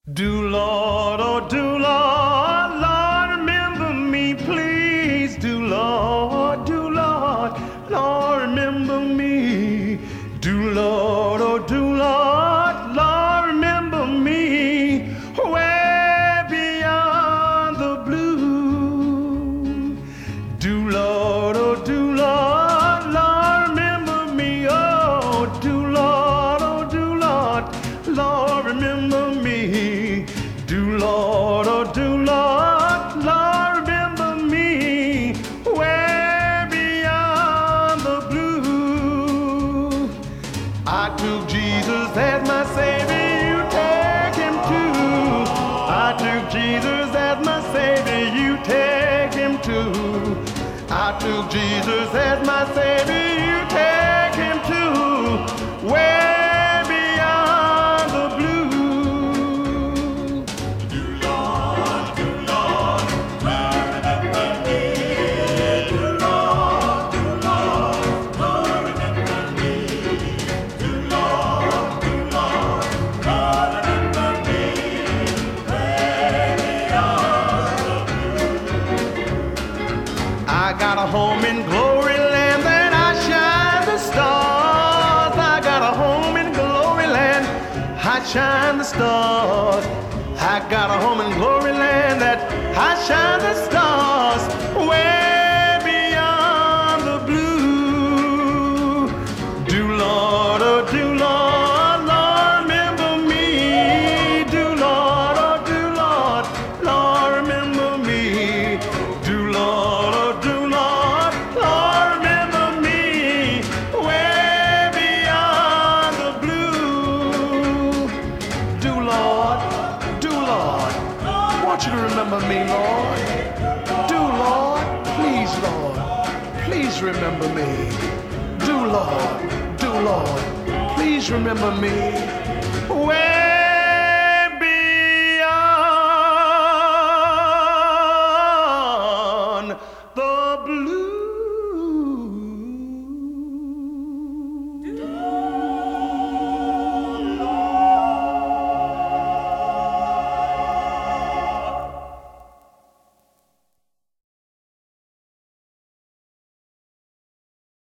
Do Lord, oh do Lord, Lord, remember me, please. Do Lord, Lord, remember me. Do Lord, oh do Lord, Lord, remember me. Way beyond the blue. Do Lord, oh do Lord, Lord, remember me. Oh, do Lord, Lord, remember me. Do Lord, oh do Lord, Lord, remember me. Way beyond the blue. I took Jesus as my Savior, you take him too. I took Jesus as my Savior, you take him too. I took Jesus as my Savior, you take him too. Way beyond the blue. Do Lord, Lord, remember me. Do Lord, Lord, remember me. Do Lord, Lord, remember me. Way beyond the blue. I got a home in glory land that I shine the stars. I got a home in glory land, I shine the stars. I got a home in glory land that I shine the stars. Way beyond the blue. Do Lord, oh do Lord, Lord, remember me. Do Lord, oh do Lord, Lord, remember me. Do Lord, oh do Lord, Lord, remember me. Way beyond the blue. Do Lord, I want you to remember me, Lord. Do Lord, please remember me. Do Lord, please remember me. Way